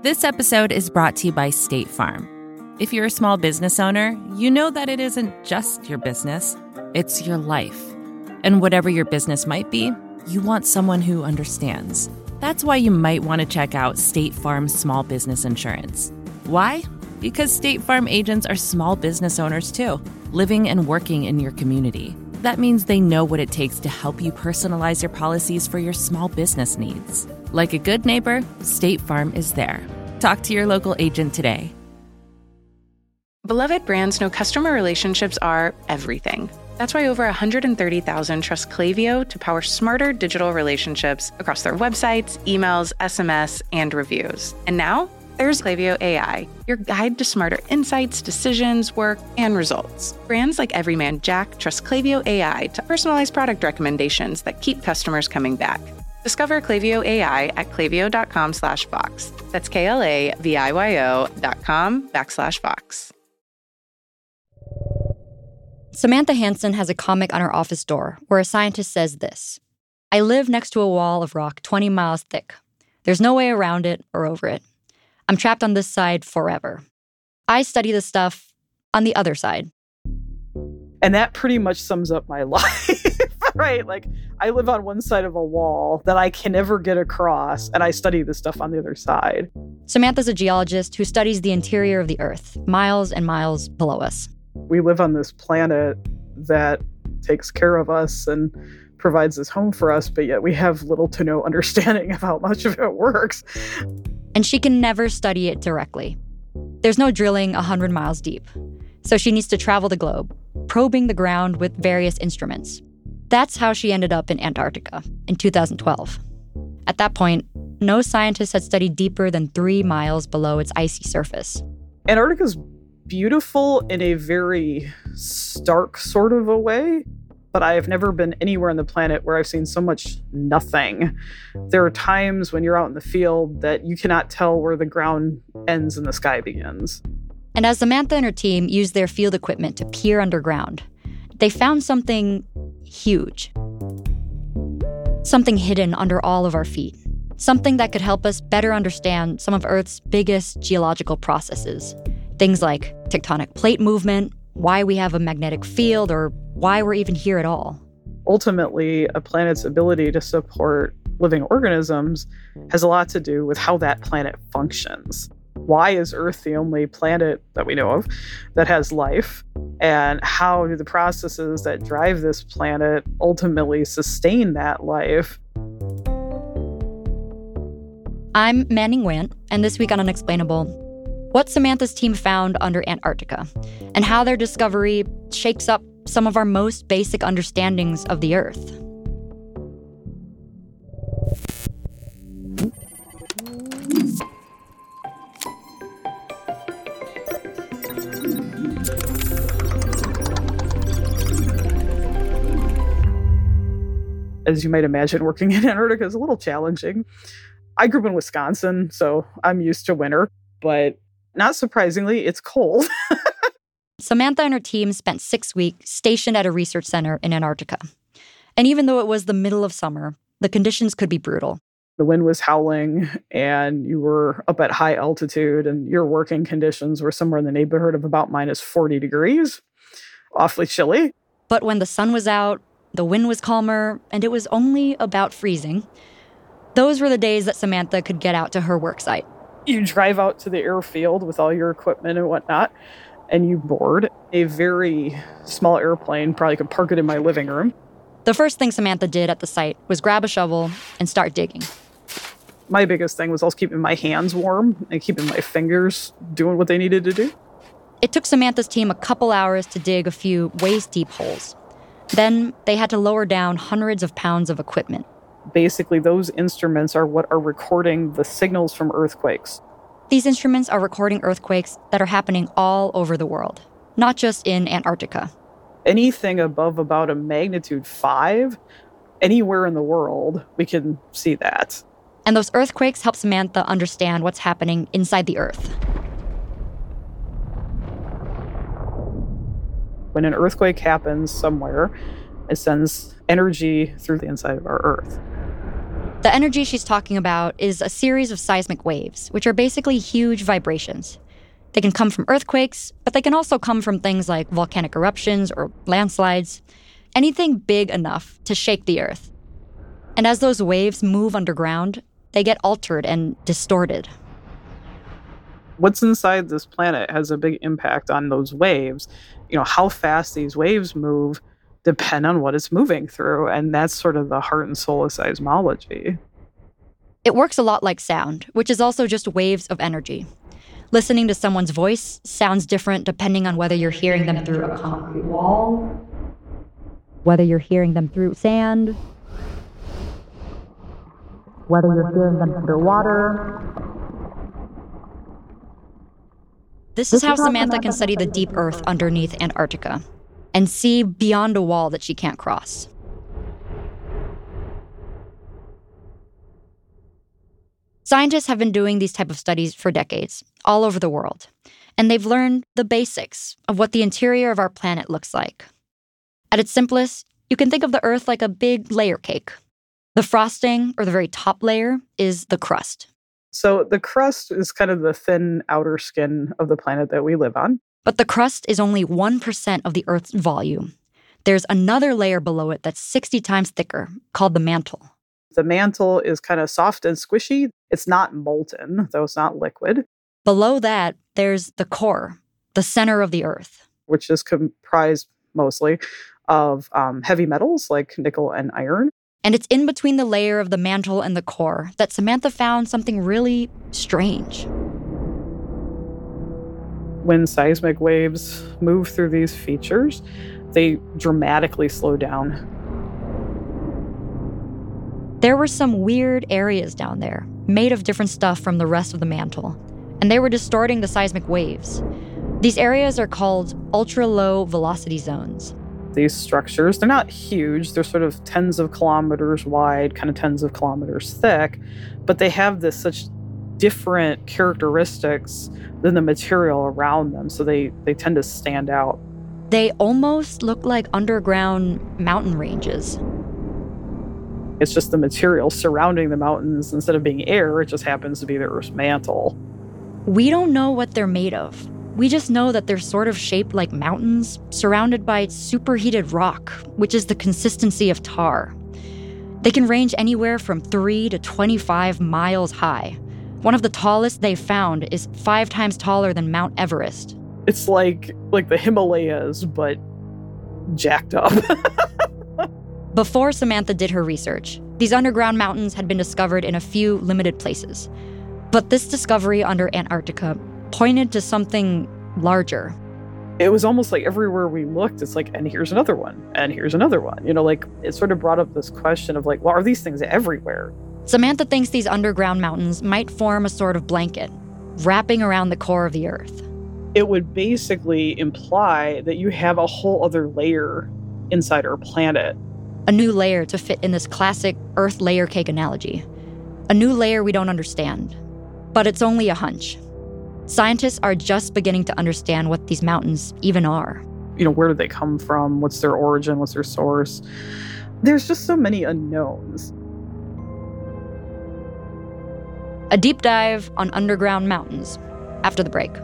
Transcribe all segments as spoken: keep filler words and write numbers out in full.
This episode is brought to you by State Farm. If you're a small business owner, you know that it isn't just your business, it's your life. And whatever your business might be, you want someone who understands. That's why you might want to check out State Farm Small Business Insurance. Why? Because State Farm agents are small business owners too, living and working in your community. That means they know what it takes to help you personalize your policies for your small business needs. Like a good neighbor, State Farm is there. Talk to your local agent today. Beloved brands know customer relationships are everything. That's why over one hundred thirty thousand trust Klaviyo to power smarter digital relationships across their websites, emails, S M S, and reviews. And now, there's Klaviyo A I, your guide to smarter insights, decisions, work, and results. Brands like Everyman Jack trust Klaviyo A I to personalize product recommendations that keep customers coming back. Discover Klaviyo A I at klaviyo.com slash Vox. That's K-L-A-V-I-Y-O dot com backslash Vox. Samantha Hansen has a comic on her office door where a scientist says this: "I live next to a wall of rock twenty miles thick. There's no way around it or over it. I'm trapped on this side forever. I study this stuff on the other side." And that pretty much sums up my life, right? Like, I live on one side of a wall that I can never get across, and I study this stuff on the other side. Samantha's a geologist who studies the interior of the Earth, miles and miles below us. We live on this planet that takes care of us and provides this home for us, but yet we have little to no understanding of how much of it works. And she can never study it directly. There's no drilling one hundred miles deep. So she needs to travel the globe, probing the ground with various instruments. That's how she ended up in Antarctica in two thousand twelve. At that point, no scientist had studied deeper than three miles below its icy surface. Antarctica's beautiful in a very stark sort of a way, but I have never been anywhere on the planet where I've seen so much nothing. There are times when you're out in the field that you cannot tell where the ground ends and the sky begins. And as Samantha and her team used their field equipment to peer underground, they found something huge. Something hidden under all of our feet. Something that could help us better understand some of Earth's biggest geological processes. Things like tectonic plate movement, why we have a magnetic field, or why we're even here at all. Ultimately, a planet's ability to support living organisms has a lot to do with how that planet functions. Why is Earth the only planet that we know of that has life? And how do the processes that drive this planet ultimately sustain that life? I'm Manning Want, and this week on Unexplainable, what Samantha's team found under Antarctica, and how their discovery shakes up some of our most basic understandings of the Earth. As you might imagine, working in Antarctica is a little challenging. I grew up in Wisconsin, so I'm used to winter, but not surprisingly, it's cold. Samantha and her team spent six weeks stationed at a research center in Antarctica. And even though it was the middle of summer, the conditions could be brutal. The wind was howling, and you were up at high altitude, and your working conditions were somewhere in the neighborhood of about minus forty degrees. Awfully chilly. But when the sun was out, the wind was calmer, and it was only about freezing, those were the days that Samantha could get out to her work site. You drive out to the airfield with all your equipment and whatnot, and you board a very small airplane, probably could park it in my living room. The first thing Samantha did at the site was grab a shovel and start digging. My biggest thing was also keeping my hands warm and keeping my fingers doing what they needed to do. It took Samantha's team a couple hours to dig a few waist-deep holes. Then they had to lower down hundreds of pounds of equipment. Basically, those instruments are what are recording the signals from earthquakes. These instruments are recording earthquakes that are happening all over the world, not just in Antarctica. Anything above about a magnitude five, anywhere in the world, we can see that. And those earthquakes help Samantha understand what's happening inside the Earth. When an earthquake happens somewhere, it sends energy through the inside of our Earth. The energy she's talking about is a series of seismic waves, which are basically huge vibrations. They can come from earthquakes, but they can also come from things like volcanic eruptions or landslides, anything big enough to shake the earth. And as those waves move underground, they get altered and distorted. What's inside this planet has a big impact on those waves. You know, how fast these waves move depend on what it's moving through, and that's sort of the heart and soul of seismology. It works a lot like sound, which is also just waves of energy. Listening to someone's voice sounds different depending on whether you're hearing them through a concrete wall, whether you're hearing them through sand, whether you're hearing them underwater. This is how Samantha can study the deep earth underneath Antarctica and see beyond a wall that she can't cross. Scientists have been doing these type of studies for decades, all over the world, and they've learned the basics of what the interior of our planet looks like. At its simplest, you can think of the Earth like a big layer cake. The frosting, or the very top layer, is the crust. So the crust is kind of the thin outer skin of the planet that we live on. But the crust is only one percent of the Earth's volume. There's another layer below it that's sixty times thicker, called the mantle. The mantle is kind of soft and squishy. It's not molten, though it's not liquid. Below that, there's the core, the center of the Earth, which is comprised mostly of um, heavy metals like nickel and iron. And it's in between the layer of the mantle and the core that Samantha found something really strange. When seismic waves move through these features, they dramatically slow down. There were some weird areas down there, made of different stuff from the rest of the mantle, and they were distorting the seismic waves. These areas are called ultra-low velocity zones. These structures, they're not huge. They're sort of tens of kilometers wide, kind of tens of kilometers thick, but they have this such different characteristics than the material around them, so they, they tend to stand out. They almost look like underground mountain ranges. It's just the material surrounding the mountains. Instead of being air, it just happens to be the Earth's mantle. We don't know what they're made of. We just know that they're sort of shaped like mountains, surrounded by superheated rock, which is the consistency of tar. They can range anywhere from three to twenty-five miles high. One of the tallest they've found is five times taller than Mount Everest. It's like like the Himalayas, but jacked up. Before Samantha did her research, these underground mountains had been discovered in a few limited places. But this discovery under Antarctica pointed to something larger. It was almost like everywhere we looked, it's like, and here's another one, and here's another one. You know, like, it sort of brought up this question of like, well, are these things everywhere? Samantha thinks these underground mountains might form a sort of blanket, wrapping around the core of the Earth. It would basically imply that you have a whole other layer inside our planet. A new layer to fit in this classic Earth layer cake analogy. A new layer we don't understand. But it's only a hunch. Scientists are just beginning to understand what these mountains even are. You know, where do they come from? What's their origin? What's their source? There's just so many unknowns. A deep dive on underground mountains after the break.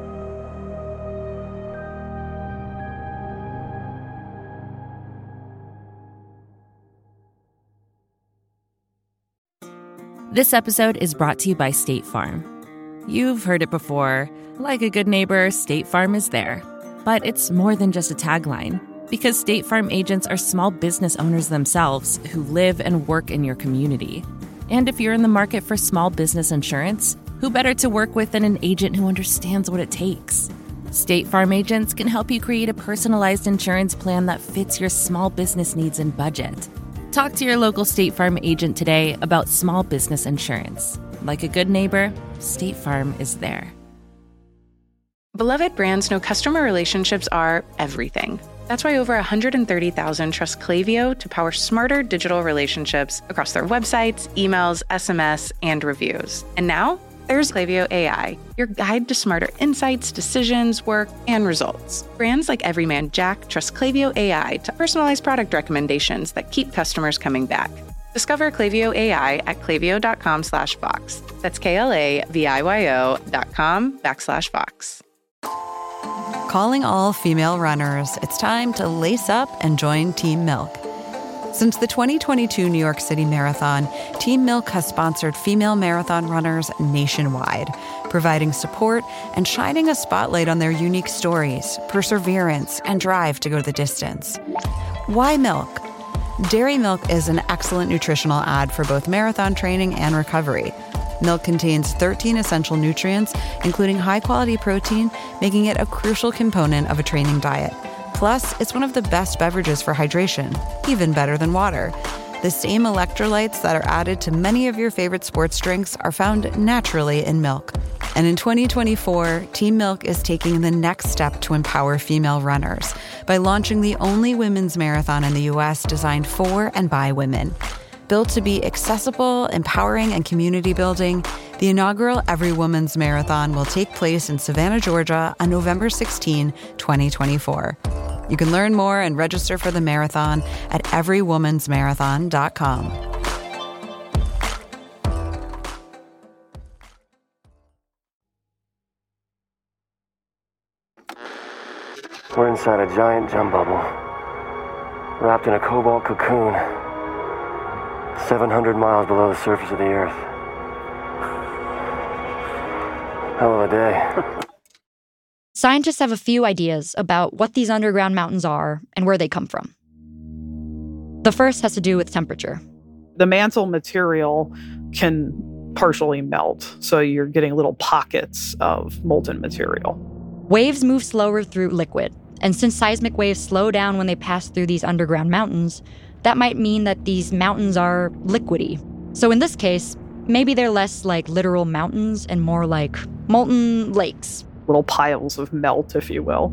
This episode is brought to you by State Farm. You've heard it before. Like a good neighbor, State Farm is there. But it's more than just a tagline, because State Farm agents are small business owners themselves who live and work in your community. And if you're in the market for small business insurance, who better to work with than an agent who understands what it takes? State Farm agents can help you create a personalized insurance plan that fits your small business needs and budget. Talk to your local State Farm agent today about small business insurance. Like a good neighbor, State Farm is there. Beloved brands know customer relationships are everything. That's why over one hundred thirty thousand trust Klaviyo to power smarter digital relationships across their websites, emails, S M S, and reviews. And now, there's Klaviyo A I, your guide to smarter insights, decisions, work, and results. Brands like Everyman Jack trust Klaviyo A I to personalize product recommendations that keep customers coming back. Discover Klaviyo A I at klaviyo.com slash Vox. That's K-L-A-V-I-Y-O dot com backslash Vox. Calling all female runners, it's time to lace up and join Team Milk. Since the twenty twenty-two New York City Marathon, Team Milk has sponsored female marathon runners nationwide, providing support and shining a spotlight on their unique stories, perseverance, and drive to go the distance. Why milk? Dairy milk is an excellent nutritional ad for both marathon training and recovery. Milk contains thirteen essential nutrients, including high-quality protein, making it a crucial component of a training diet. Plus, it's one of the best beverages for hydration, even better than water. The same electrolytes that are added to many of your favorite sports drinks are found naturally in milk. And in twenty twenty-four, Team Milk is taking the next step to empower female runners by launching the only women's marathon in the U S designed for and by women. Built to be accessible, empowering, and community building, the inaugural Every Woman's Marathon will take place in Savannah, Georgia on November sixteenth, twenty twenty-four. You can learn more and register for the marathon at every woman's marathon dot com. We're inside a giant gem bubble, wrapped in a cobalt cocoon, seven hundred miles below the surface of the Earth. Hell of a day. Scientists have a few ideas about what these underground mountains are and where they come from. The first has to do with temperature. The mantle material can partially melt, so you're getting little pockets of molten material. Waves move slower through liquid, and since seismic waves slow down when they pass through these underground mountains, that might mean that these mountains are liquidy. So in this case, maybe they're less like literal mountains and more like molten lakes. Little piles of melt, if you will.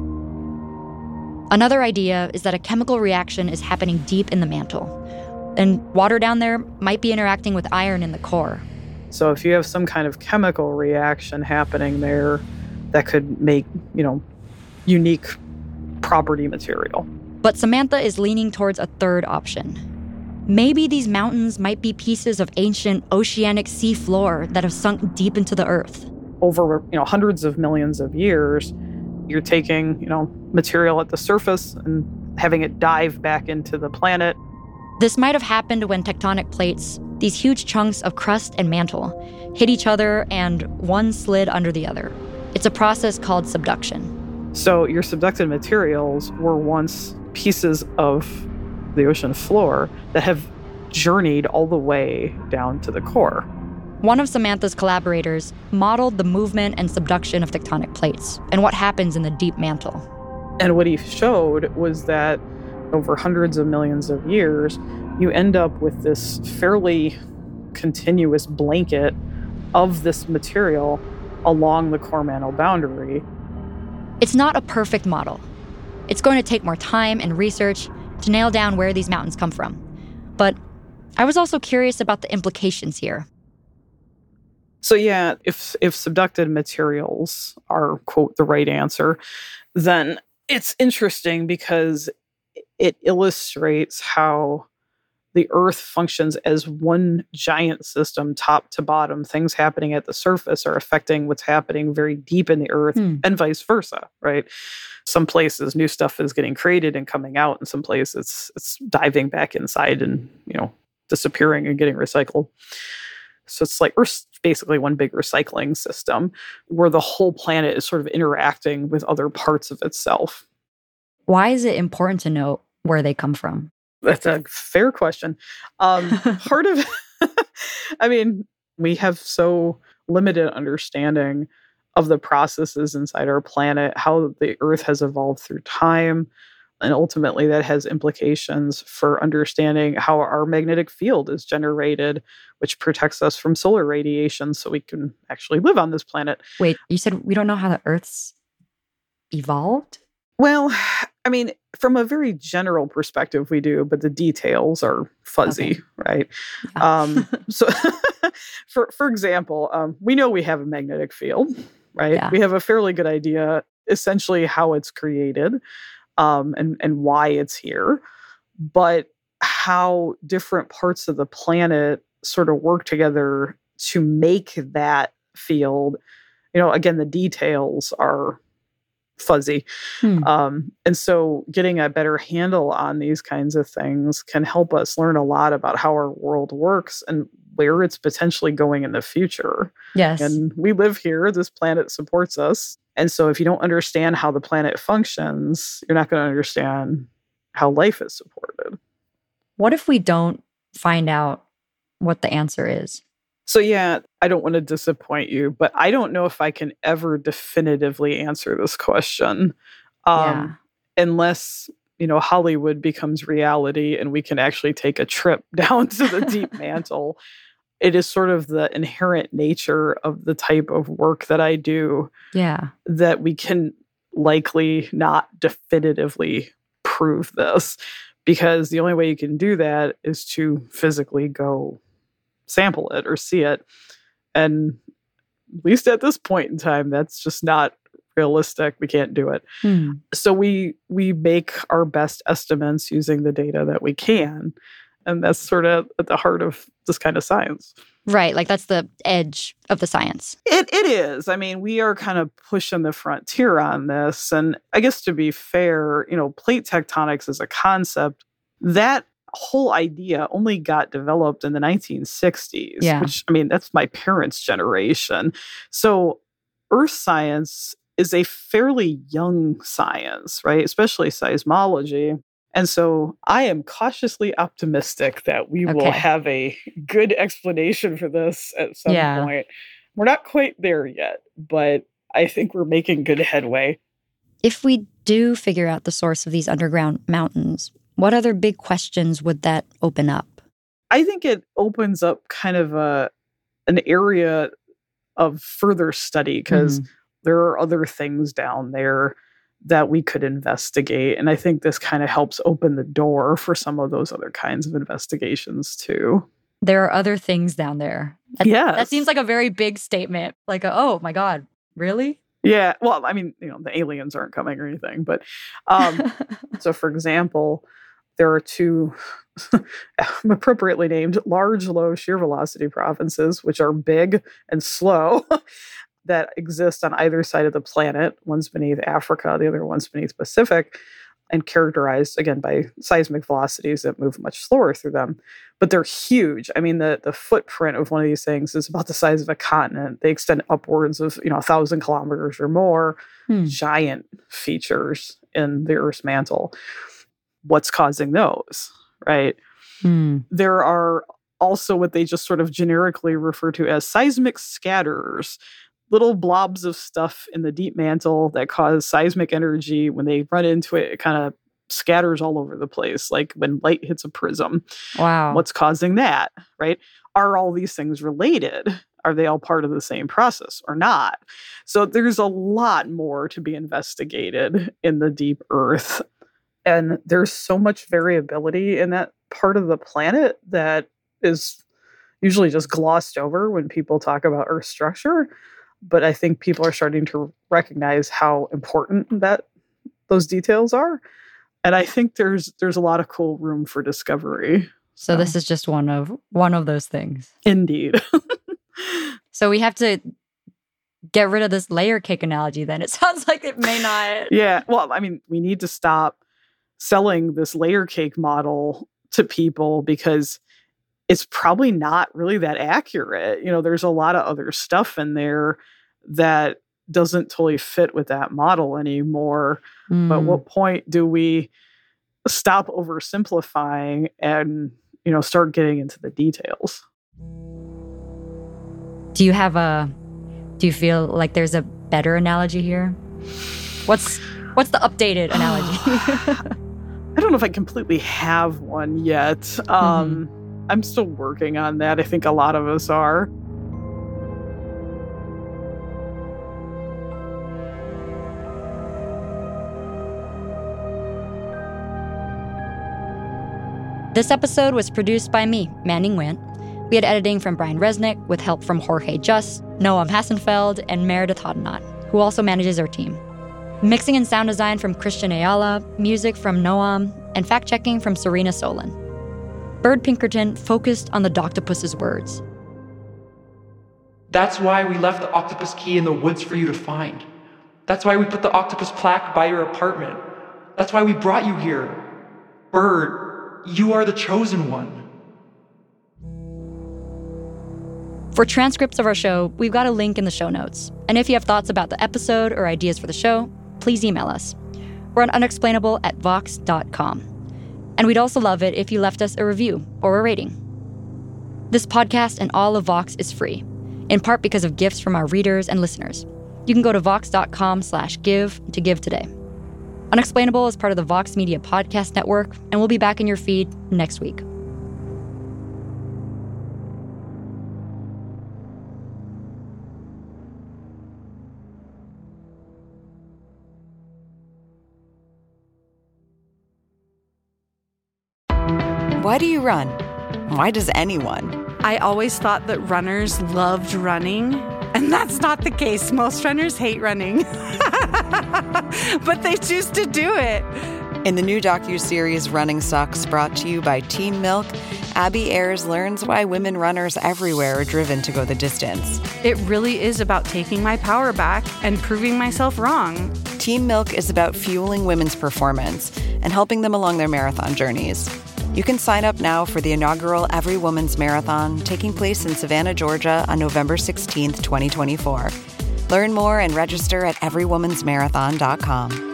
Another idea is that a chemical reaction is happening deep in the mantle, and water down there might be interacting with iron in the core. So if you have some kind of chemical reaction happening there, that could make, you know, unique property material. But Samantha is leaning towards a third option. Maybe these mountains might be pieces of ancient oceanic sea floor that have sunk deep into the earth. Over, you know, hundreds of millions of years, you're taking, you know, material at the surface and having it dive back into the planet. This might have happened when tectonic plates, these huge chunks of crust and mantle, hit each other and one slid under the other. It's a process called subduction. So your subducted materials were once pieces of the ocean floor that have journeyed all the way down to the core. One of Samantha's collaborators modeled the movement and subduction of tectonic plates and what happens in the deep mantle. And what he showed was that over hundreds of millions of years, you end up with this fairly continuous blanket of this material along the core mantle boundary. It's not a perfect model. It's going to take more time and research to nail down where these mountains come from. But I was also curious about the implications here. So yeah, if if subducted materials are, quote, the right answer, then it's interesting because it illustrates how the Earth functions as one giant system, top to bottom. Things happening at the surface are affecting what's happening very deep in the Earth, hmm. and vice versa, right? Some places, new stuff is getting created and coming out, and some places it's, it's diving back inside and, you know, disappearing and getting recycled. So it's like Earth's basically one big recycling system where the whole planet is sort of interacting with other parts of itself. Why is it important to know where they come from? That's a fair question. Um, part of, I mean, we have so limited understanding of the processes inside our planet, how the Earth has evolved through time. And ultimately, that has implications for understanding how our magnetic field is generated, which protects us from solar radiation so we can actually live on this planet. Wait, you said we don't know how the Earth's evolved? Well, I mean, from a very general perspective, we do, but the details are fuzzy, okay. right? Yeah. um, so, for for example, um, we know we have a magnetic field, right? Yeah. We have a fairly good idea, essentially, how it's created. Um, and, and why it's here. But how different parts of the planet sort of work together to make that field. You know, again, the details are fuzzy. Hmm. Um, and so getting a better handle on these kinds of things can help us learn a lot about how our world works and where it's potentially going in the future. Yes. And we live here. This planet supports us. And so if you don't understand how the planet functions, you're not going to understand how life is supported. What if we don't find out what the answer is? So yeah, I don't want to disappoint you, but I don't know if I can ever definitively answer this question. Um, yeah. Unless, you know, Hollywood becomes reality and we can actually take a trip down to the deep mantle. It is sort of the inherent nature of the type of work that I do. Yeah. That we can likely not definitively prove this, because the only way you can do that is to physically go sample it or see it. And at least at this point in time, that's just not realistic. We can't do it. Hmm. So we we make our best estimates using the data that we can. And that's sort of at the heart of this kind of science. Right. Like that's the edge of the science. It It is. I mean, we are kind of pushing the frontier on this. And I guess to be fair, you know, plate tectonics as a concept, that whole idea only got developed in the nineteen sixties, yeah. which, I mean, that's my parents' generation. So Earth science is a fairly young science, right? Especially seismology. And so I am cautiously optimistic that we okay. will have a good explanation for this at some yeah. point. We're not quite there yet, but I think we're making good headway. If we do figure out the source of these underground mountains, what other big questions would that open up? I think it opens up kind of a an area of further study, because mm. there are other things down there that we could investigate. And I think this kind of helps open the door for some of those other kinds of investigations too. There are other things down there. Yeah. That seems like a very big statement. Like, a, oh my God, really? Yeah. Well, I mean, you know, the aliens aren't coming or anything. But um, so for example, there are two appropriately named large, low shear velocity provinces, which are big and slow, that exist on either side of the planet. One's beneath Africa, the other one's beneath Pacific, and characterized, again, by seismic velocities that move much slower through them. But they're huge. I mean, the, the footprint of one of these things is about the size of a continent. They extend upwards of, you know, a thousand kilometers or more. Hmm. Giant features in the Earth's mantle. What's causing those, right? Hmm. There are also what they just sort of generically refer to as seismic scatterers, little blobs of stuff in the deep mantle that cause seismic energy. When they run into it, it kind of scatters all over the place, like when light hits a prism. Wow. What's causing that, right? Are all these things related? Are they all part of the same process or not? So there's a lot more to be investigated in the deep Earth. And there's so much variability in that part of the planet that is usually just glossed over when people talk about Earth structure. But I think people are starting to recognize how important that those details are. And I think there's there's a lot of cool room for discovery. So, so this is just one of one of those things. Indeed. So we have to get rid of this layer cake analogy then. It sounds like it may not. Yeah. Well, I mean, we need to stop selling this layer cake model to people, because it's probably not really that accurate. You know, there's a lot of other stuff in there that doesn't totally fit with that model anymore. Mm. But what point do we stop oversimplifying and, you know, start getting into the details? Do you have a, do you feel like there's a better analogy here? What's, what's the updated analogy? I don't know if I completely have one yet. Um, mm-hmm. I'm still working on that. I think a lot of us are. This episode was produced by me, Manning Nguyen. We had editing from Brian Resnick with help from Jorge Just, Noam Hassenfeld, and Meredith Hodnott, who also manages our team. Mixing and sound design from Christian Ayala, music from Noam, and fact-checking from Serena Solon. Bird Pinkerton focused on the Doctopus's words. That's why we left the octopus key in the woods for you to find. That's why we put the octopus plaque by your apartment. That's why we brought you here. Bird, you are the chosen one. For transcripts of our show, we've got a link in the show notes. And if you have thoughts about the episode or ideas for the show, please email us. We're on unexplainable at vox dot com. And we'd also love it if you left us a review or a rating. This podcast and all of Vox is free, in part because of gifts from our readers and listeners. You can go to vox dot com slash give to give today. Unexplainable is part of the Vox Media Podcast Network, and we'll be back in your feed next week. Why do you run? Why does anyone? I always thought that runners loved running, and that's not the case. Most runners hate running, but they choose to do it. In the new docuseries Running Sucks, brought to you by Team Milk, Abby Ayers learns why women runners everywhere are driven to go the distance. It really is about taking my power back and proving myself wrong. Team Milk is about fueling women's performance and helping them along their marathon journeys. You can sign up now for the inaugural Every Woman's Marathon, taking place in Savannah, Georgia on November sixteenth, twenty twenty-four. Learn more and register at every woman's marathon dot com.